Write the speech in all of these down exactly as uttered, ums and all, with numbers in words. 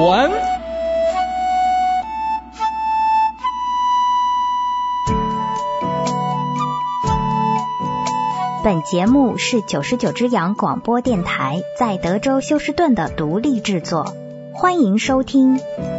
文。 本节目是九十九只羊广播电台在德州休斯顿的独立制作，欢迎收听。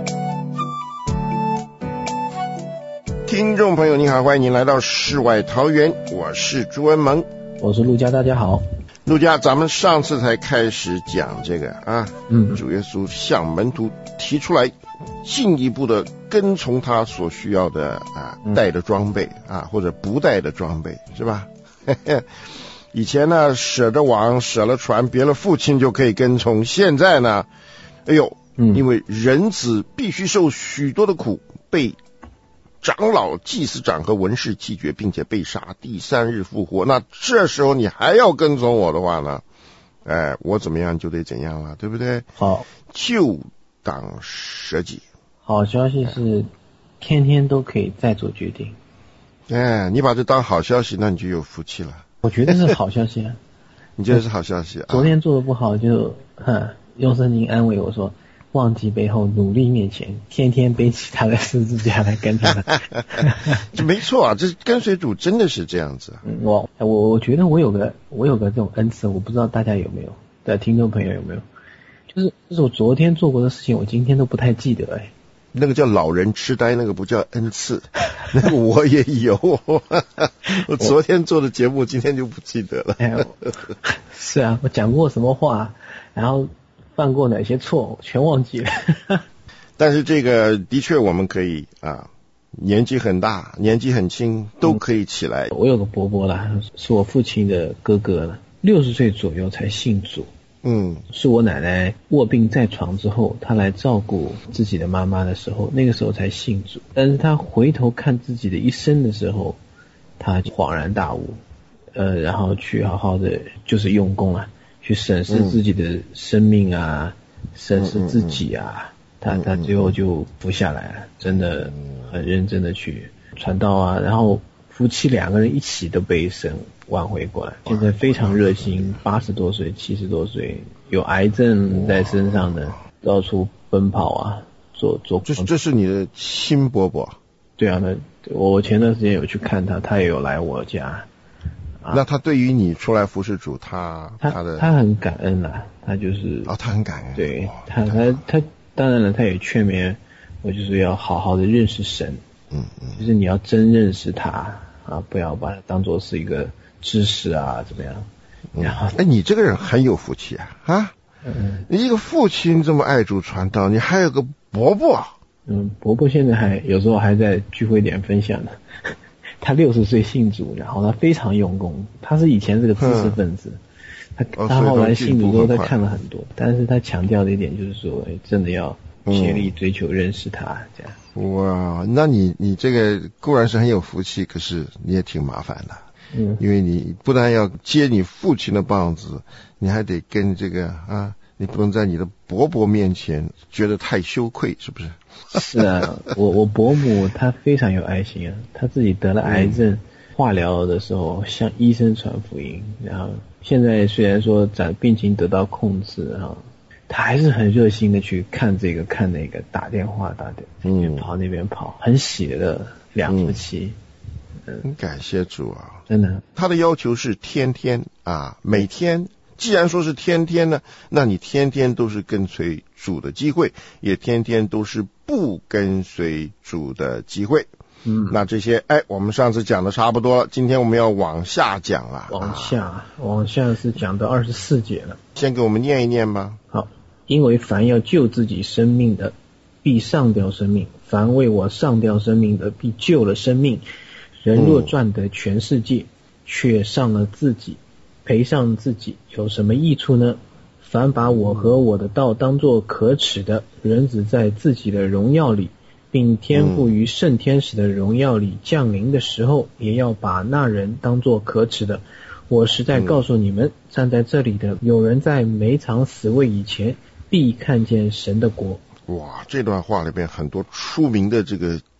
听众朋友您好，欢迎您来到世外桃源，我是朱文萌， 我是陆家，大家好。 陆家，咱们上次才开始讲这个啊，嗯，主耶稣向门徒提出来进一步的跟从他所需要的啊带的装备啊，或者不带的装备，是吧？以前呢，舍着网，舍了船，别了父亲就可以跟从。现在呢，哎呦，嗯、因为人子必须受许多的苦，被长老、祭司长和文士弃绝，并且被杀，第三日复活。那这时候你还要跟从我的话呢，哎，我怎么样就得怎样了，对不对？好，就当舍己。 好消息是，天天都可以再做决定。 哎，你把这当好消息，那你就有福气了。 我觉得是好消息啊。 你觉得是好消息啊？ 昨天做的不好就哼，用圣经安慰我说，忘记背后，努力面前，天天背起他的十字架来跟着他。 这没错啊，这跟随主真的是这样子。 嗯、我我我觉得我有个我有个这种恩赐，我不知道大家有没有，的听众朋友有没有？就是就是我昨天做过的事情，我今天都不太记得哎。 那个叫老人痴呆，那个不叫恩赐，那个我也有。我昨天做的节目，今天就不记得了。 哎、是啊，我讲过什么话，然后犯过哪些错，全忘记了。 但是这个的确我们可以啊，年纪很大，年纪很轻，都可以起来。 嗯、我有个伯伯啦，是我父亲的哥哥了，六十岁左右才信主。嗯，是我奶奶卧病在床之后，她来照顾自己的妈妈的时候，那个时候才信主。但是她回头看自己的一生的时候，她恍然大悟，呃，然后去好好的就是用功啊，去审视自己的生命啊，嗯、审视自己啊，她她最后就服下来了，真的很认真的去传道啊，然后夫妻两个人一起都被神挽回过来，现在非常热心，八十多岁、七十多岁，有癌症在身上的，到处奔跑啊，做做。 这这是你的亲伯伯？ 对啊，那我前段时间有去看他，他也有来我家。 啊、那他对于你出来服侍主，他他他的他很感恩啦，他就是哦，他很感恩。 对他他他当然了，他也劝勉我，就是要好好的认识神。嗯嗯，就是你要真认识他啊，不要把它当作是一个知识啊，怎么样？然后， 哎、嗯，你这个人很有福气啊！啊，嗯，你一个父亲这么爱主传道，你还有个伯伯。 嗯，伯伯现在还有时候还在聚会点分享呢。他六十岁信主，然后他非常用功。他是以前是个知识分子，嗯、他他后来信主之后，他看了很多，但是他强调的一点就是说，哎，真的要竭力追求认识他，嗯、这样。 哇，那你你这个固然是很有福气，可是你也挺麻烦的。嗯，因为你不但要接你父亲的棒子，你还得跟这个啊，你不能在你的伯伯面前觉得太羞愧，是不是？ 是啊，我我伯母她非常有爱心啊，她自己得了癌症，嗯、化疗的时候向医生传福音，然后现在虽然说咱病情得到控制啊，她还是很热心的去看这个看那个，打电话打电，嗯，跑那边跑，很喜乐两夫妻。 嗯，感谢主啊！ 真的， 他的要求是天天啊，每天。既然说是天天呢，那你天天都是跟随主的机会，也天天都是不跟随主的机会。嗯，那这些，哎，我们上次讲的差不多了，今天我们要往下讲了。 往下，啊、往下是讲到二十四节了。 先给我们念一念吧。 好，因为凡要救自己生命的，必上吊生命；凡为我上吊生命的，必救了生命。人若赚得全世界，嗯、却伤了自己，赔上自己，有什么益处呢？凡把我和我的道当作可耻的，人子在自己的荣耀里，并天父于圣天使的荣耀里降临的时候，嗯、也要把那人当作可耻的。我实在告诉你们，嗯、站在这里的有人在没尝死味以前，必看见神的国。 哇，这段话里边很多出名的这个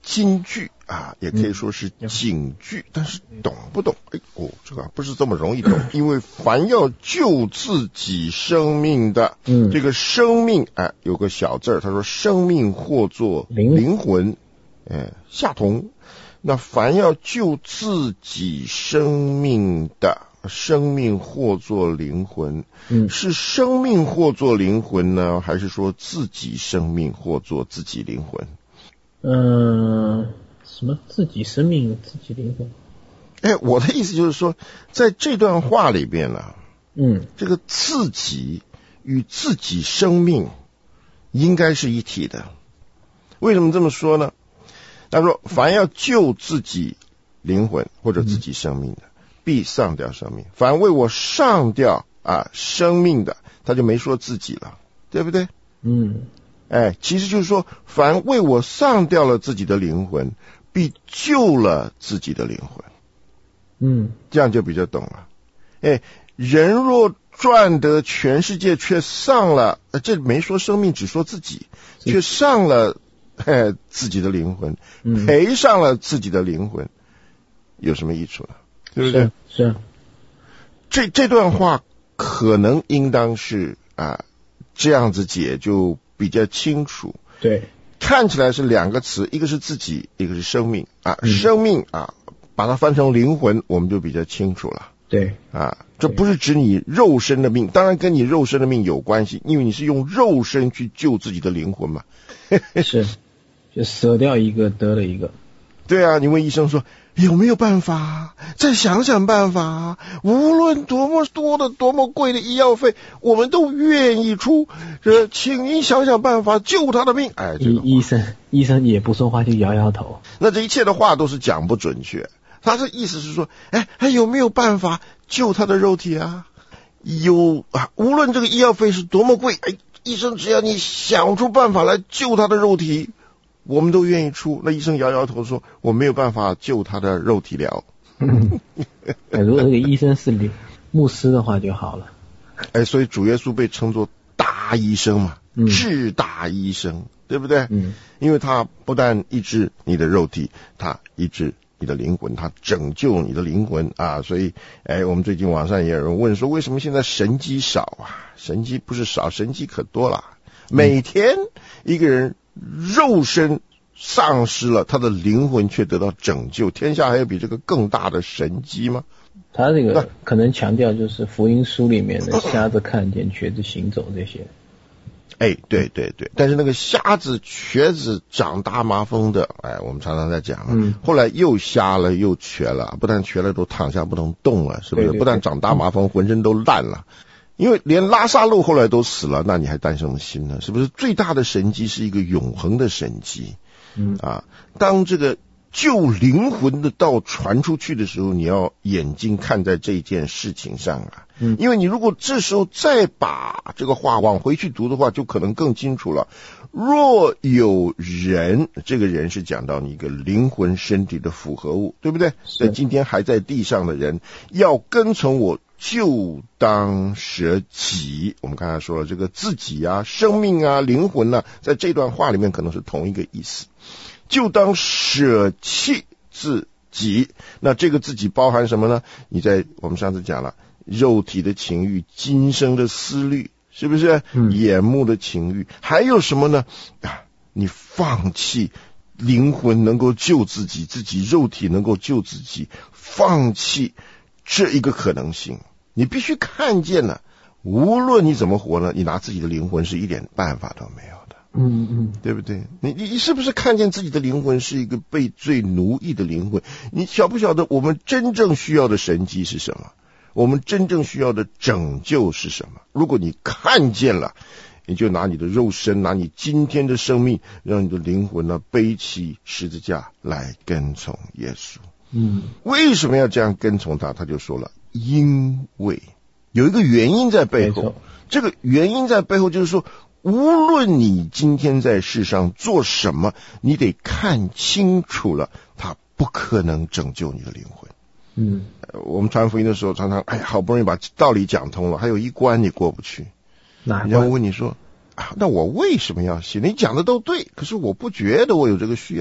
金句啊，也可以说是警句，但是懂不懂？哎哦，这个不是这么容易懂，因为凡要救自己生命的，嗯，这个生命哎，有个小字儿，他说生命或作灵魂，哎，下同。那凡要救自己生命的，生命或作灵魂，嗯，是生命或作灵魂呢，还是说自己生命或作自己灵魂？ 嗯、呃，什么自己生命自己灵魂？ 哎，我的意思就是说，在这段话里边呢， 嗯， 这个自己与自己生命应该是一体的。为什么这么说呢？他说凡要救自己灵魂或者自己生命的，必上吊生命。凡为我上吊啊生命的，他就没说自己了，对不对？ 嗯， 哎，其实就是说，凡为我上吊了自己的灵魂，必救了自己的灵魂。 嗯， 这样就比较懂了。哎，人若赚得全世界，却丧了，呃，这没说生命，只说自己，却丧了哎自己的灵魂，赔上了自己的灵魂，有什么益处呢？对不对？ 是。是这这段话可能应当是啊这样子解就比较清楚。 对， 看起来是两个词，一个是自己，一个是生命啊，嗯、生命啊，把它翻成灵魂，我们就比较清楚了。 对啊，这不是指你肉身的命，当然跟你肉身的命有关系，因为你是用肉身去救自己的灵魂嘛。 是，就舍掉一个得了一个。 对啊，你问医生说有没有办法？再想想办法。无论多么多的、多么贵的医药费，我们都愿意出。这，请您想想办法救他的命。哎，这个医生医生也不说话，就摇摇头。 那这一切的话都是讲不准确。他的意思是说，哎，还有没有办法救他的肉体啊？有啊，无论这个医药费是多么贵，哎，医生只要你想出办法来救他的肉体，我们都愿意出。那医生摇摇头说，我没有办法救他的肉体了。 如果这个医生是牧师的话就好了。 哎，所以主耶稣被称作大医生嘛，嗯、至大医生，对不对？ 嗯， 因为他不但医治你的肉体，他医治你的灵魂，他拯救你的灵魂啊！所以，哎，我们最近网上也有人问说，为什么现在神迹少啊？神迹不是少，神迹可多了。每天一个人肉身丧失了，他的灵魂却得到拯救，天下还有比这个更大的神迹吗？ 他这个可能强调就是福音书里面的瞎子看见、瘸子行走这些。 哎，对对对，但是那个瞎子、瘸子、长大麻风的，哎，我们常常在讲，嗯，后来又瞎了又瘸了，不但瘸了都躺下不能动了，是不是？对对对，不但长大麻风，浑身都烂了。因为连拉撒路后来都死了，那你还担什么心呢？是不是？最大的神迹是一个永恒的神迹。嗯啊，当这个救灵魂的道传出去的时候，你要眼睛看在这件事情上啊。嗯，因为你如果这时候再把这个话往回去读的话，就可能更清楚了。若有人，这个人是讲到你一个灵魂身体的复合物，对不对？所以今天还在地上的人要跟从我，就当舍己。我们刚才说了，这个自己啊、生命啊、灵魂啊，在这段话里面可能是同一个意思。就当舍弃自己，那这个自己包含什么呢？你在我们上次讲了，肉体的情欲、今生的思虑，是不是？嗯，眼目的情欲，还有什么呢？啊，你放弃灵魂能够救自己，自己肉体能够救自己，放弃这一个可能性。你必须看见了，无论你怎么活呢，你拿自己的灵魂是一点办法都没有的。 嗯嗯， 对不对？你你是不是看见自己的灵魂是一个被罪奴役的灵魂？你晓不晓得我们真正需要的神迹是什么？我们真正需要的拯救是什么？如果你看见了，你就拿你的肉身，拿你今天的生命，让你的灵魂呢背起十字架来跟从耶稣。 嗯， 为什么要这样跟从他？他就说了，因为有一个原因在背后，这个原因在背后就是说，无论你今天在世上做什么，你得看清楚了，他不可能拯救你的灵魂。 嗯， 我们传福音的时候常常，哎，好不容易把道理讲通了，还有一关你过不去。 哪关？ 人家问你说，啊，那我为什么要信？你讲的都对，可是我不觉得我有这个需要。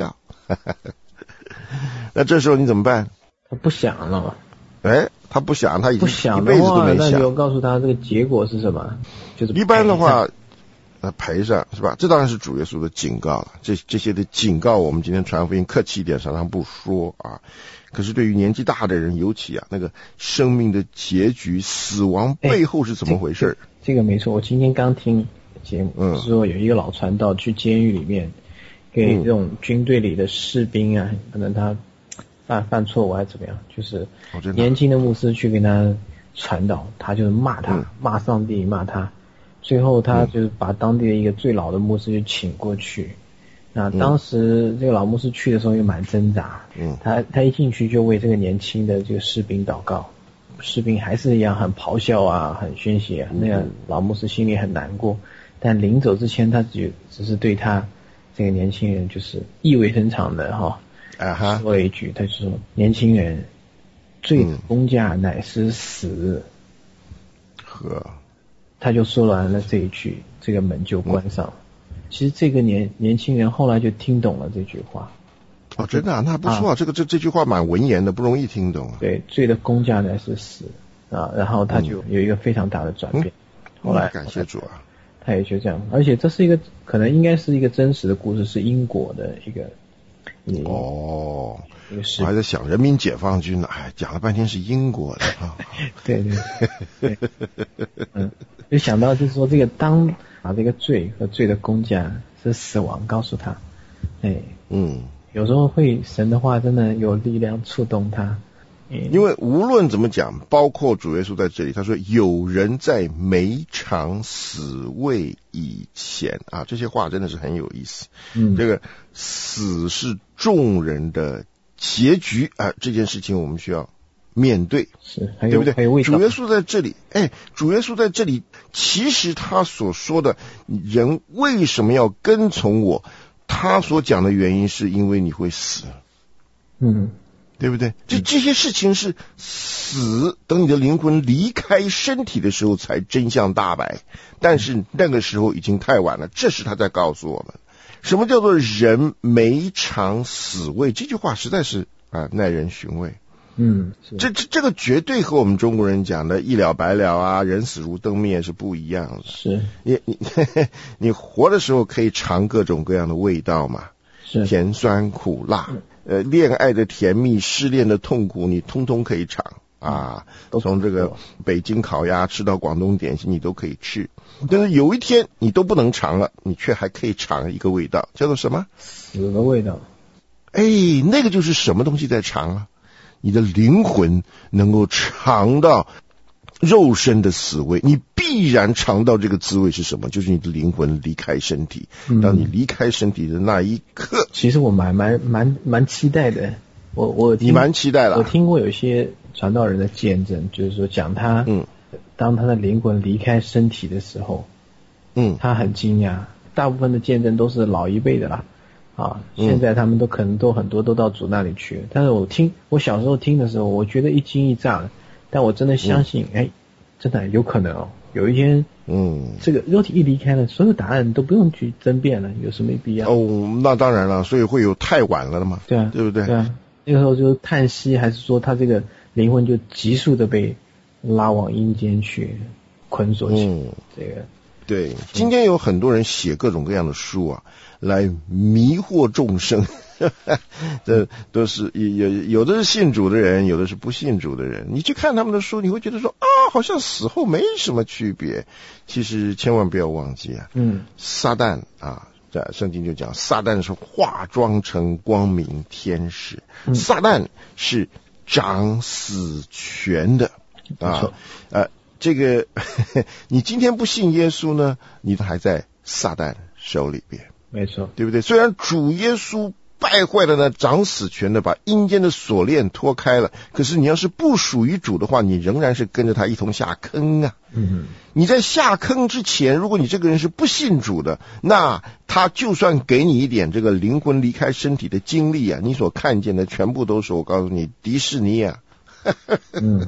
那这时候你怎么办？ 他不想了。 哎，他不想，他已经不想一辈子都没想。 那就告诉他这个结果是什么？就是一般的话，呃，赔上是吧？这当然是主耶稣的警告了。这这些的警告，我们今天传福音客气一点，常常不说啊。可是对于年纪大的人，尤其啊，那个生命的结局、死亡背后是怎么回事？ 这, 这个没错。我今天刚听节目， 嗯， 说有一个老传道去监狱里面，给这种军队里的士兵啊，可能他犯犯错误还是怎么样，就是年轻的牧师去跟他传道，他就是骂他，嗯、骂上帝，骂他。最后他就是把当地的一个最老的牧师就请过去。那当时这个老牧师去的时候也蛮挣扎，嗯，他他一进去就为这个年轻的这个士兵祷告，士兵还是一样很咆哮啊，很宣泄啊，那个老牧师心里很难过，但临走之前他只只是对他这个年轻人就是意味深长的哈，啊哈，说了一句，他就说年轻人，罪的工价乃是死， 呵、嗯， 他就说完了这一句，这个门就关上了。嗯，其实这个年年轻人后来就听懂了这句话。 哦，真的啊，那不错啊，啊这个这这句话蛮文言的，不容易听懂啊。 对，罪的工价乃是死啊，然后他就有一个非常大的转变。嗯、后来感谢主啊， 他也就这样，而且这是一个可能应该是一个真实的故事，是英国的一个。 哦，我还在想人民解放军呢，哎，讲了半天是英国的啊。 对对对，嗯，就想到就是说这个当。把这个罪和罪的工价是死亡，告诉他，哎，嗯，有时候会神的话真的有力量触动他， 因为无论怎么讲，包括主耶稣在这里，他说有人在没尝死味以前啊，这些话真的是很有意思。嗯，这个死是众人的结局啊，这件事情我们需要面对， 是， 对不对？主耶稣在这里，哎，主耶稣在这里，其实他所说的人为什么要跟从我，他所讲的原因是因为你会死， 嗯， 对不对？这这些事情是死，等你的灵魂离开身体的时候才真相大白，但是那个时候已经太晚了。这是他在告诉我们，什么叫做人没尝死味？这句话实在是啊耐人寻味。 嗯， 这这这个绝对和我们中国人讲的一了百了啊，人死如灯灭是不一样的。 是， 你你你活的时候可以尝各种各样的味道嘛， 是甜酸苦辣，呃，恋爱的甜蜜，失恋的痛苦，你通通可以尝啊。从这个北京烤鸭吃到广东点心，你都可以吃。但是有一天你都不能尝了，你却还可以尝一个味道，叫做什么？ 死的味道。 哎，那个就是什么东西在尝啊？你的灵魂能够尝到肉身的死味，你必然尝到这个滋味是什么？就是你的灵魂离开身体。当你离开身体的那一刻， 其实我蛮蛮蛮蛮期待的。我我你蛮期待了。 我听过有些传道人的见证，就是说讲他，嗯，当他的灵魂离开身体的时候，嗯，他很惊讶。大部分的见证都是老一辈的啦。啊，现在他们都可能都很多都到主那里去了，但是我听我小时候听的时候，我觉得一惊一乍的，但我真的相信，哎、嗯，真的有可能哦，有一天，嗯，这个肉体一离开了，所有答案都不用去争辩了，有什么必要？ 哦，那当然了，所以会有太晚了的嘛， 对啊， 对不对？ 对啊，那个时候就叹息，还是说他这个灵魂就急速的被拉往阴间去捆锁起，嗯，这个。 对，今天有很多人写各种各样的书啊，来迷惑众生，这都是有有的是信主的人，有的是不信主的人。你去看他们的书，你会觉得说啊，好像死后没什么区别。其实千万不要忘记啊，嗯，撒旦啊，在圣经就讲，撒旦是化妆成光明天使，嗯、撒旦是掌死权的啊，呃。这个你今天不信耶稣呢，你还在撒旦手里边， 没错， 对不对？虽然主耶稣败坏了呢掌死权的，把阴间的锁链脱开了，可是你要是不属于主的话，你仍然是跟着他一同下坑啊。嗯，你在下坑之前，如果你这个人是不信主的，那他就算给你一点这个灵魂离开身体的经历啊，你所看见的全部都是我告诉你迪士尼啊。嗯。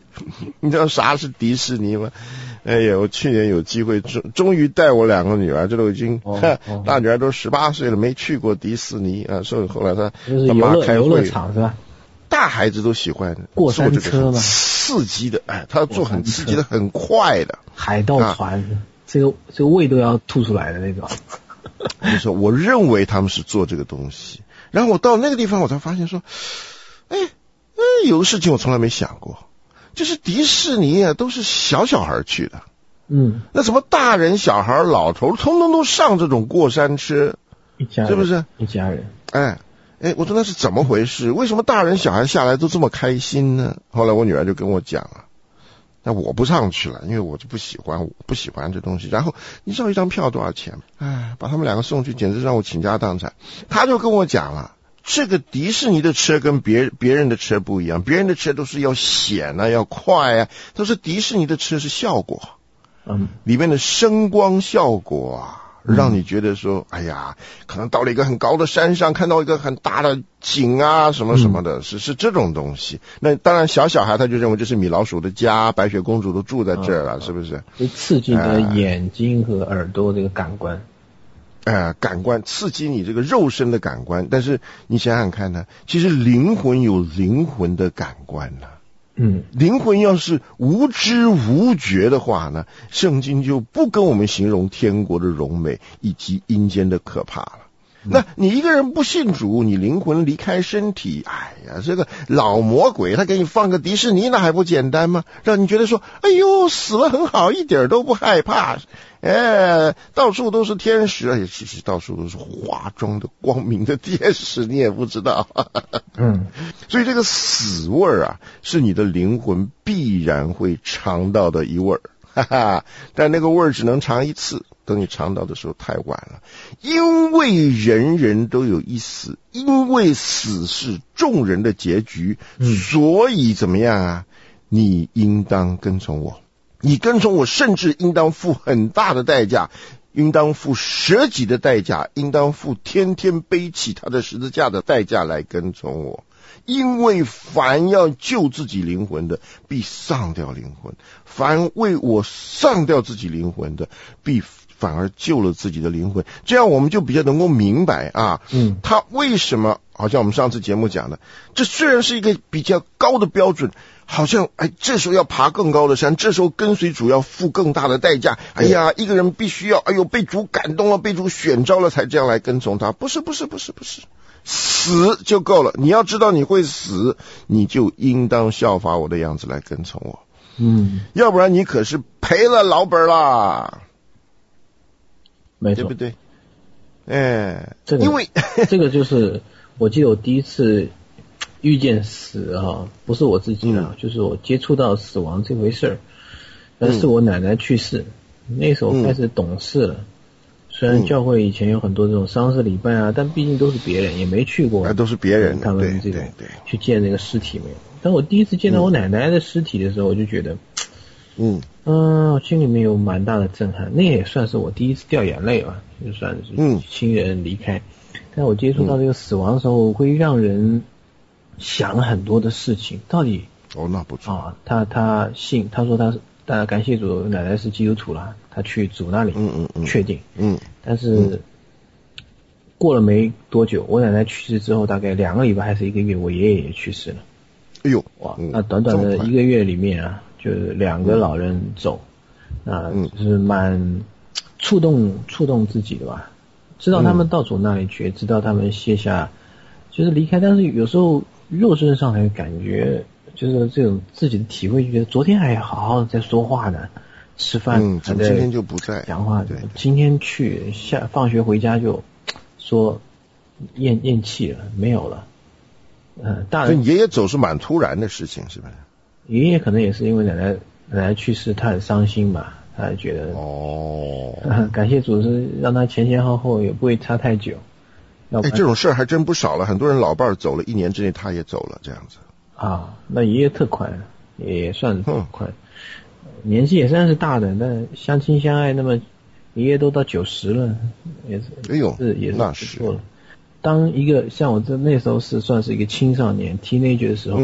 你知道啥是迪士尼吗？哎呀，我去年有机会终终于带我两个女儿，这都已经、哦哦、大女儿都十八岁了，没去过迪士尼啊，所以后来她她妈开会， 游乐场是吧？ 大孩子都喜欢过山车嘛， 刺激的，哎，他做很刺激的、很快的海盗船、啊，这个这个胃都要吐出来的那种。 你说，我认为他们是做这个东西，然后我到那个地方，我才发现说，哎哎，有个事情我从来没想过，就是迪士尼啊，都是小小孩去的， 嗯， 那什么大人、小孩、老头，通通都上这种过山车， 一家人是不是？ 一家人， 哎。哎，我说那是怎么回事？为什么大人小孩下来都这么开心呢？后来我女儿就跟我讲了，那我不上去了，因为我就不喜欢，我不喜欢这东西。然后你知道一张票多少钱？哎，把他们两个送去，简直让我倾家荡产。他就跟我讲了，这个迪士尼的车跟别别人的车不一样，别人的车都是要险啊，要快啊，他说迪士尼的车是效果， 嗯， 里面的声光效果啊。让你觉得说，哎呀，可能到了一个很高的山上，看到一个很大的景啊，什么什么的，嗯、是是这种东西。那当然，小小孩他就认为这是米老鼠的家，白雪公主都住在这儿了，嗯、是不是？ 就刺激你的眼睛和耳朵这个感官。 哎、呃，感官刺激你这个肉身的感官，但是你想想看呢，其实灵魂有灵魂的感官呢。 嗯， 灵魂要是无知无觉的话呢，圣经就不跟我们形容天国的荣美以及阴间的可怕了。嗯、那你一个人不信主，你灵魂离开身体，哎呀，这个老魔鬼他给你放个迪士尼，那还不简单吗？让你觉得说，哎呦，死了很好，一点都不害怕。哎，到处都是天使，哎，其实到处都是化妆的光明的天使，你也不知道。 嗯， 所以这个死味儿啊，是你的灵魂必然会尝到的一味儿，哈哈。但那个味儿只能尝一次，等你尝到的时候太晚了。因为人人都有一死，因为死是众人的结局，嗯、所以怎么样啊？你应当跟从我。你跟从我，甚至应当付很大的代价，应当付舍己的代价，应当付天天背起他的十字架的代价来跟从我。因为凡要救自己灵魂的，必丧掉灵魂；凡为我丧掉自己灵魂的，必反而救了自己的灵魂。这样我们就比较能够明白啊， 嗯， 他为什么好像我们上次节目讲的，这虽然是一个比较高的标准，好像哎，这时候要爬更高的山，这时候跟随主要付更大的代价。哎呀，一个人必须要哎呦被主感动了，被主选召了，才这样来跟从他。不是不是不是不是，死就够了。你要知道你会死，你就应当效法我的样子来跟从我。 嗯， 要不然你可是赔了老本啦。 没错， 对不对？哎， 这个因为这个就是我记得我第一次遇见死啊，不是我自己啊，嗯、就是我接触到死亡这回事儿。但是我奶奶去世，嗯、那时候开始懂事了。嗯、虽然教会以前有很多这种丧事礼拜啊，但毕竟都是别人，也没去过。 哎，都是别人， 他们这种去见那个尸体没有。当我第一次见到我奶奶的尸体的时候，我就觉得， 嗯嗯、呃，心里面有蛮大的震撼。那也算是我第一次掉眼泪吧，就算是亲人离开。嗯、但我接触到这个死亡的时候，会让人想很多的事情。到底哦，那不错啊，他他信，他说他是，大家感谢主，奶奶是基督徒啦，他去主那里， 嗯嗯嗯， 确定， 嗯， 但是过了没多久，我奶奶去世之后，大概两个礼拜还是一个月，我爷爷也去世了。 哎呦， 哇，那短短的一个月里面啊，就是两个老人走，啊，就是蛮触动触动自己的吧。知道他们到主那里去，知道他们卸下，就是离开，但是有时候肉身上还感觉，就是这种自己的体会，就觉得昨天还好好的在说话呢，吃饭， 嗯，今天就不在讲话，对，今天去下放学回家就说咽咽气了，没有了。嗯，大人， 爷爷走是蛮突然的事情，是不是？ 爷爷可能也是因为奶奶奶奶去世，他很伤心吧，他觉得哦、 嗯，感谢主是让他前前后后也不会差太久。 哎，这种事儿还真不少了，很多人老伴儿走了一年之内他也走了，这样子啊。那爷爷特快，也算是特快，嗯、年纪也算是大的，但相亲相爱，那么爷爷都到九十了，也是， 哎呦， 是也是那不错了。当一个像我这那时候是算是一个青少年 teenager 的时候，嗯、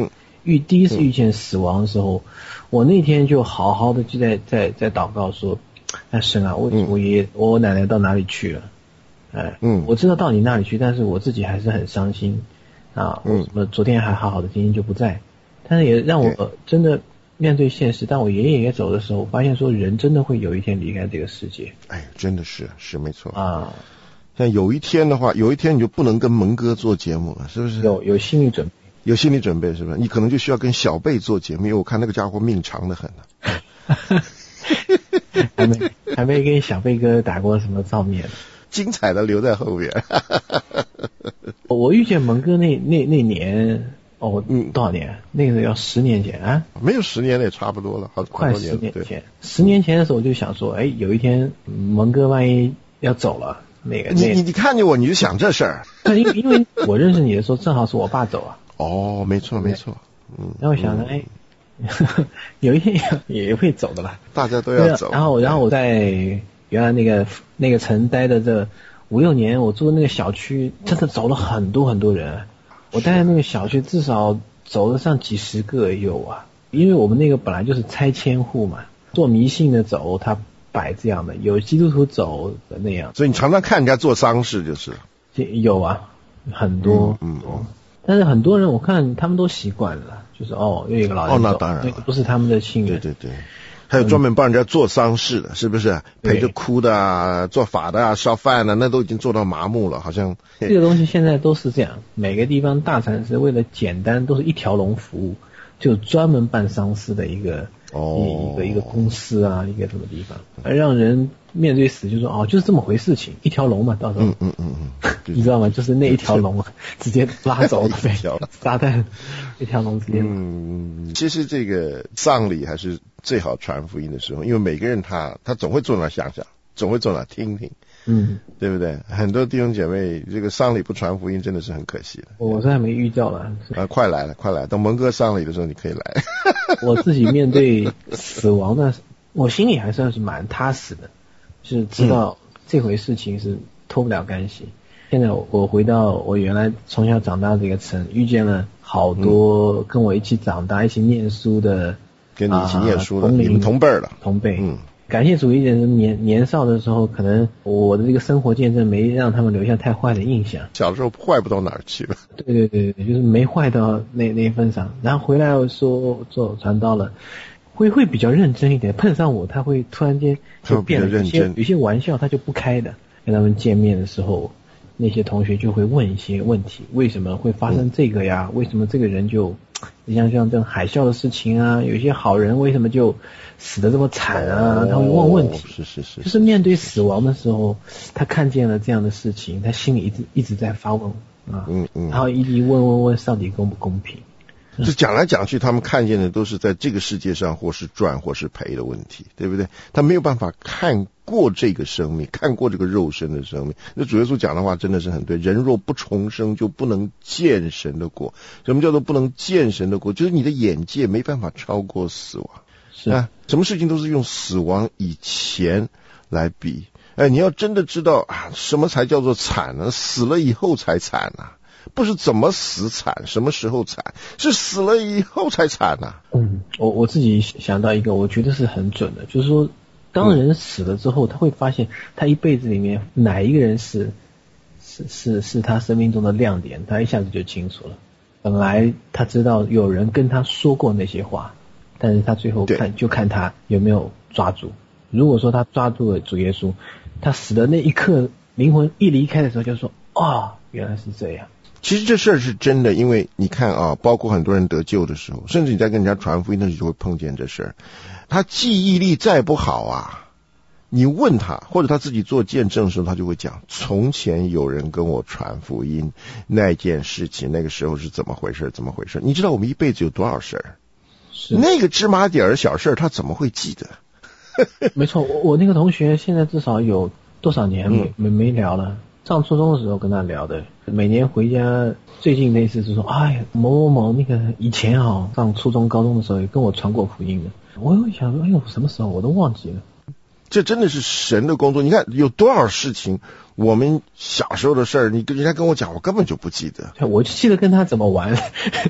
遇第一次遇见死亡的时候，嗯、我那天就好好的就在在在祷告说，哎神啊，我我爷爷我奶奶到哪里去了？哎，嗯，我知道到你那里去，但是我自己还是很伤心啊。嗯，我昨天还好好的，今天就不在，但是也让我、呃、真的面对现实。当我爷爷也走的时候，我发现说人真的会有一天离开这个世界。 哎，真的是是没错啊。像有一天的话，有一天你就不能跟蒙哥做节目了，是不是？ 有有心理准备， 有心理准备，是不是？你可能就需要跟小贝做节目，因为我看那个家伙命长得很呢。 还没还没跟小贝哥打过什么照面。 精彩的留在后面。 我遇见蒙哥那那那年，哦，嗯，多少年？那个要十年前啊？ 没有十年也差不多了，好快十年前。十年前的时候我就想说，哎，有一天蒙哥万一要走了，那个你你你看见我你就想这事儿。 因为因为我认识你的时候正好是我爸走啊。 哦，没错没错。 嗯。然后我想着，哎。有一天也会走的啦， 大家都要走。 然后，然后我在原来那个那个城待的这五六年，我住的那个小区，真的走了很多很多人。我待的那个小区至少走了上几十个有啊，因为我们那个本来就是拆迁户嘛，做迷信的走，他摆这样的，有基督徒走的那样。 所以你常常看人家做丧事就是。 有啊，很多。嗯。嗯但是很多人我看他们都习惯了，就是哦，又有一个老人走， 哦，那当然了， 不是他们的亲人。 对对对，还有专门帮人家做丧事的，是不是？陪着哭的啊，做法的啊，烧饭的，那都已经做到麻木了，好像。 这个东西现在都是这样，每个地方大城市为了简单，都是一条龙服务，就专门办丧事的一个哦一个一个公司啊，一个什么地方，而让人面对死就说哦，就是这么回事情，一条龙嘛，到时候。嗯嗯嗯嗯。你知道吗？就是那一条龙啊，直接拉走了呗，撒旦一条龙直接。嗯， 其实这个葬礼还是最好传福音的时候，因为每个人他他总会坐那想想，总会坐那听听，嗯，对不对？很多弟兄姐妹，这个丧礼不传福音真的是很可惜的。 我是还没遇到了啊，快来了，快来！等蒙哥丧礼的时候，你可以来。 我自己面对死亡的，我心里还算是蛮踏实的，就是知道这回事情是脱不了干系。现在我回到我原来从小长大这个城，遇见了好多跟我一起长大、一起念书的， 跟你一起念书的，你们同辈儿的， 同辈。嗯，感谢主，一点年年少的时候，可能我的这个生活见证没让他们留下太坏的印象。 小时候坏不到哪儿去了。 对对对对，就是没坏到那那份上。然后回来说做传道了，会会比较认真一点。碰上我，他会突然间就变了，有些有些玩笑他就不开的。跟他们见面的时候。那些同学就会问一些问题，为什么会发生这个呀？为什么这个人就像像这种海啸的事情啊？有一些好人为什么就死得这么惨啊？他会问问题， 是是是， 就是面对死亡的时候，他看见了这样的事情，他心里一直一直在发问啊，嗯嗯，然后一直问问问，到底公不公平？ 就讲来讲去，他们看见的都是在这个世界上或是赚或是赔的问题，对不对？他没有办法看过这个生命，看过这个肉身的生命。那主耶稣讲的话真的是很对，人若不重生就不能见神的国。什么叫做不能见神的国？就是你的眼界没办法超过死亡。 是啊， 什么事情都是用死亡以前来比。哎，你要真的知道啊，什么才叫做惨呢？死了以后才惨啊。不是怎么死惨，什么时候惨，是死了以后才惨呐、啊。 嗯，我我自己想到一个，我觉得是很准的，就是说，当人死了之后，他会发现他一辈子里面哪一个人是是是是他生命中的亮点，他一下子就清楚了。本来他知道有人跟他说过那些话，但是他最后看就看他有没有抓住。如果说他抓住了主耶稣，他死的那一刻，灵魂一离开的时候，就说：“哦，原来是这样。” 其实这事儿是真的，因为你看啊，包括很多人得救的时候，甚至你在跟人家传福音的时候就会碰见这事儿。他记忆力再不好啊，你问他，或者他自己做见证的时候，他就会讲，从前有人跟我传福音，那件事情那个时候是怎么回事怎么回事。你知道我们一辈子有多少事儿？是那个芝麻点儿小事儿，他怎么会记得？ 没错，我我那个同学现在至少有多少年没、嗯、没没聊了。上初中的时候跟他聊的，每年回家，最近那次是说，哎，某某某那个以前啊，上初中高中的时候也跟我传过福音的。我又想说，哎呦，什么时候我都忘记了。 这真的是神的工作。你看有多少事情，我们小时候的事儿，你跟人家跟我讲，我根本就不记得。 我就记得跟他怎么玩，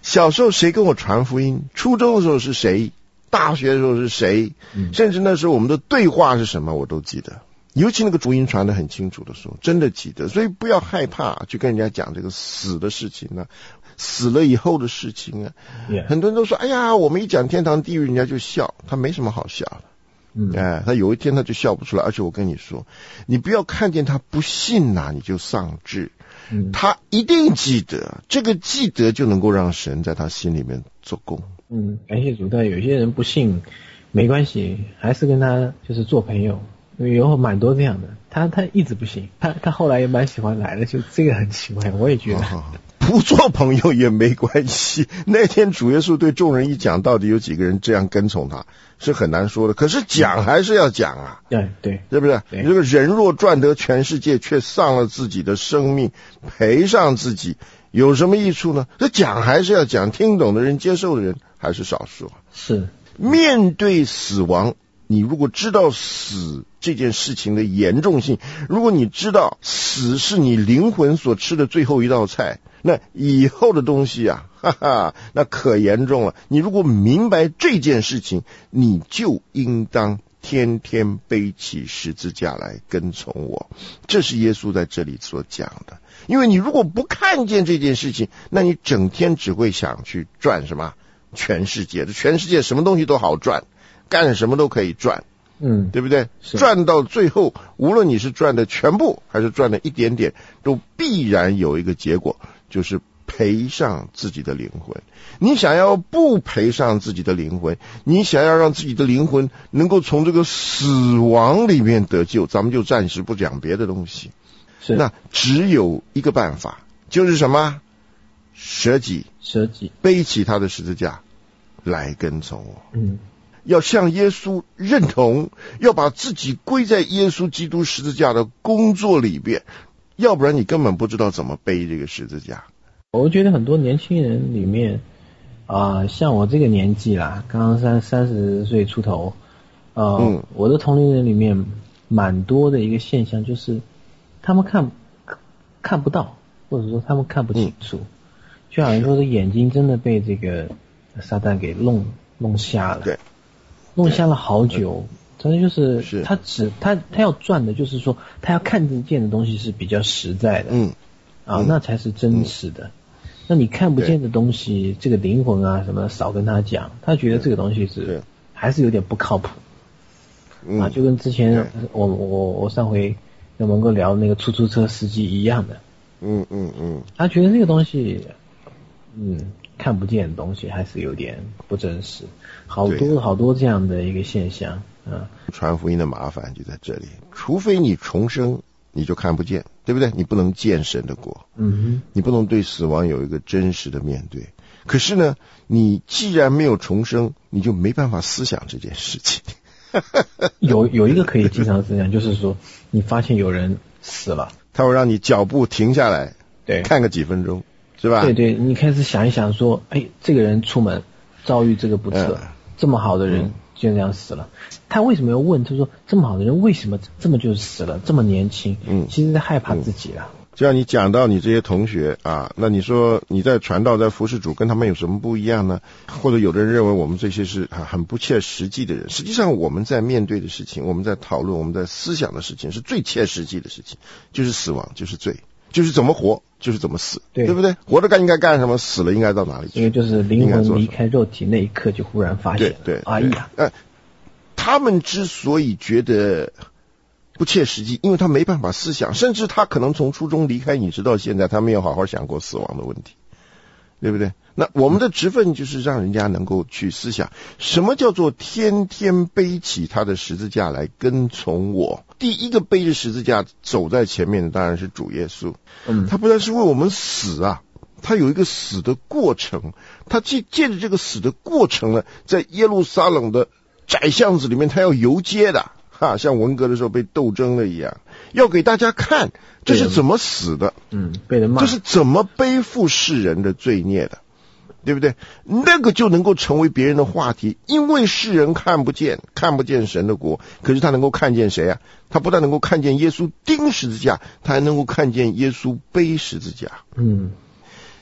小时候谁跟我传福音？初中的时候是谁？大学的时候是谁？嗯、甚至那时候我们的对话是什么，我都记得。尤其那个福音传得很清楚的时候，真的记得。所以不要害怕去跟人家讲这个死的事情呢、啊，死了以后的事情啊。Yeah. 很多人都说：“哎呀，我们一讲天堂地狱，人家就笑。”他没什么好笑的。嗯，哎，他有一天他就笑不出来。而且我跟你说，你不要看见他不信呐、啊，你就丧志。嗯，他一定记得，这个记得就能够让神在他心里面做工。 嗯，感谢主。但有些人不信，没关系，还是跟他就是做朋友。因为有蛮多这样的，他他一直不信，他他后来也蛮喜欢来的，就这个很奇怪，我也觉得。 哦，不做朋友也没关系。那天主耶稣对众人一讲，到底有几个人这样跟从他，是很难说的。可是讲还是要讲啊， 对对， 对不对？你这个人若赚得全世界，却丧了自己的生命，赔上自己，有什么益处呢？这讲还是要讲，听懂的人、接受的人还是少数。 是面对死亡，你如果知道死这件事情的严重性，如果你知道死是你灵魂所吃的最后一道菜，那以后的东西啊，哈哈，那可严重了。你如果明白这件事情，你就应当天天背起十字架来跟从我。这是耶稣在这里所讲的。因为你如果不看见这件事情，那你整天只会想去赚什么全世界的，全世界什么东西都好赚，干什么都可以赚，嗯，对不对？赚到最后，无论你是赚的全部还是赚的一点点，都必然有一个结果，就是赔上自己的灵魂。你想要不赔上自己的灵魂，你想要让自己的灵魂能够从这个死亡里面得救，咱们就暂时不讲别的东西。 是， 那只有一个办法，就是什么？舍己， 舍己， 背起他的十字架来跟从我。 嗯， 要向耶稣认同，要把自己归在耶稣基督十字架的工作里边，要不然你根本不知道怎么背这个十字架。 我觉得很多年轻人里面啊、呃，像我这个年纪啦，刚刚三三十岁出头，呃、嗯，我的同龄人里面蛮多的一个现象就是，他们看看不到，或者说他们看不清楚，嗯、就好像说是眼睛真的被这个撒旦给弄弄瞎了， 对， 弄瞎了好久。真的就是他只他他要赚的，就是说他要看得见的东西是比较实在的，嗯，啊，嗯、那才是真实的。嗯那你看不见的东西，这个灵魂啊什么，少跟他讲，他觉得这个东西是还是有点不靠谱，嗯、啊，就跟之前我我我上回跟蒙哥聊那个出租车司机一样的， 嗯嗯嗯， 他觉得这个东西，嗯，看不见的东西还是有点不真实，好多好多这样的一个现象啊。 传福音的麻烦就在这里，除非你重生，你就看不见，对不对？你不能见神的国， 嗯哼， 你不能对死亡有一个真实的面对。可是呢，你既然没有重生，你就没办法思想这件事情。 有有一个可以经常思想，就是说，你发现有人死了， 他会让你脚步停下来， 对， 看个几分钟，是吧？ 对对，你开始想一想，说，哎，这个人出门遭遇这个不测，嗯、这么好的人。嗯就这样死了，他为什么要问？他说这么好的人为什么这么就死了？这么年轻，嗯，其实在害怕自己了。 就像你讲到你这些同学啊，那你说你在传道在服侍主跟他们有什么不一样呢？或者有的人认为我们这些是很不切实际的人，实际上我们在面对的事情，我们在讨论，我们在思想的事情是最切实际的事情，就是死亡，就是罪，就是怎么活，就是怎么死，对，对不对？活着该应该干什么，死了应该到哪里去？ 因为就是灵魂离开肉体那一刻，就忽然发现， 对对， 哎呀， 呃，他们之所以觉得不切实际，因为他没办法思想，甚至他可能从初中离开你直到现在，他没有好好想过死亡的问题，对不对？那我们的职分就是让人家能够去思想，什么叫做天天背起他的十字架来跟从我。第一个背着十字架走在前面的当然是主耶稣，嗯，他不但是为我们死啊，他有一个死的过程，他借借着这个死的过程呢，在耶路撒冷的窄巷子里面，他要游街的，哈，像文革的时候被斗争了一样，要给大家看这是怎么死的， 嗯，被人骂， 这是怎么背负世人的罪孽的，对不对？那个就能够成为别人的话题，因为世人看不见，看不见神的国，可是他能够看见谁啊？他不但能够看见耶稣钉十字架，他还能够看见耶稣背十字架。 嗯，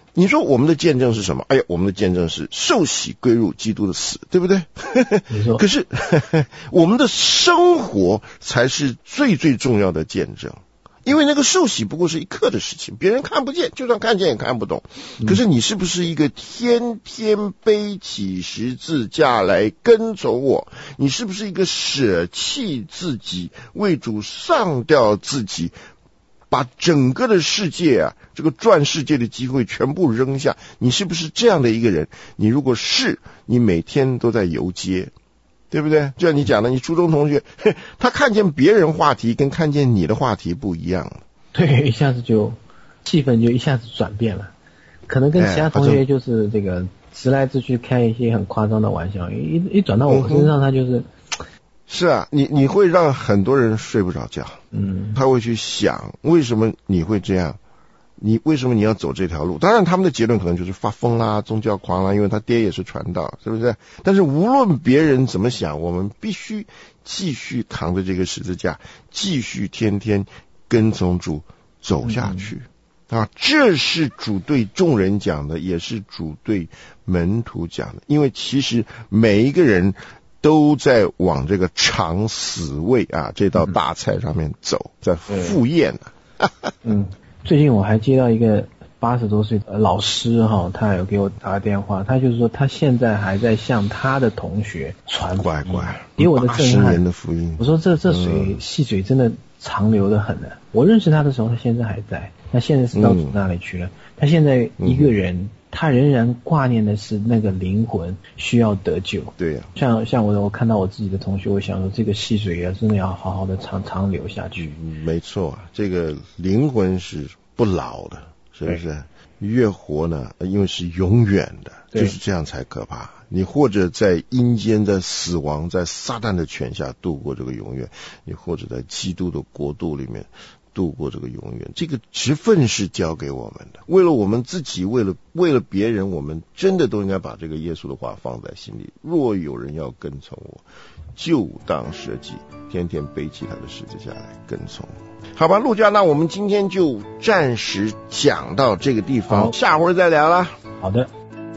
你说我们的见证是什么？哎呀，我们的见证是受洗归入基督的死，对不对？ 没错。 可是我们的生活才是最最重要的见证，因为那个受洗不过是一刻的事情，别人看不见，就算看见也看不懂。可是你是不是一个天天背起十字架来跟从我？你是不是一个舍弃自己，为主上吊自己，把整个的世界啊，这个赚世界的机会全部扔下？你是不是这样的一个人？你如果是，你每天都在游街，对不对？就像你讲的，你初中同学他看见别人话题跟看见你的话题不一样， 对，一下子就气氛就一下子转变了，可能跟其他同学就是这个直来直去开一些很夸张的玩笑，一一转到我身上，他就是、嗯、 是啊，你你会让很多人睡不着觉，嗯，他会去想为什么你会这样，你为什么你要走这条路？当然他们的结论可能就是发疯啦，宗教狂啦，因为他爹也是传道，是不是？但是无论别人怎么想，我们必须继续扛着这个十字架，继续天天跟从主走下去、嗯、啊！这是主对众人讲的，也是主对门徒讲的，因为其实每一个人都在往这个尝死味啊这道大菜上面走，在赴宴啊。 嗯，最近我还接到一个八十多岁的老师哈，他有给我打电话，他就是说他现在还在向他的同学传福音，乖乖，给我的震撼。八十年的福音，我说这这水细、嗯、水真的长流的很的。我认识他的时候，他现在还在，他现在是到主那里去了。嗯、他现在一个人、嗯，他仍然挂念的是那个灵魂需要得救。 对呀、啊， 像像我我看到我自己的同学，我想说这个细水啊，真的要好好的长长流下去。 嗯、没错，这个灵魂是不老的，是不是？越活呢，因为是永远的，就是这样才可怕。你或者在阴间，在死亡，在撒旦的权下度过这个永远，你或者在基督的国度里面度过这个永远。这个职分是交给我们的，为了我们自己，为了为了别人，我们真的都应该把这个耶稣的话放在心里。若有人要跟从我，就当舍己，天天背起他的十字架来跟从我。好吧，陆家，那我们今天就暂时讲到这个地方，下回再聊啦。 好的。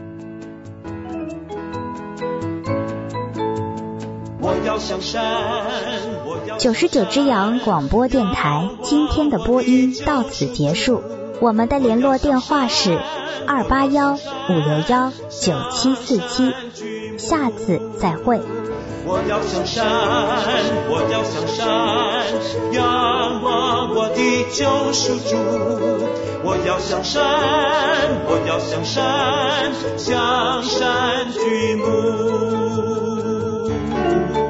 九十九只羊广播电台今天的播音到此结束，我们的联络电话是二八幺五六幺九七四七，下次再会。我要向山，我要向山，仰望我的救赎主。我要向山，我要向山，向山举目。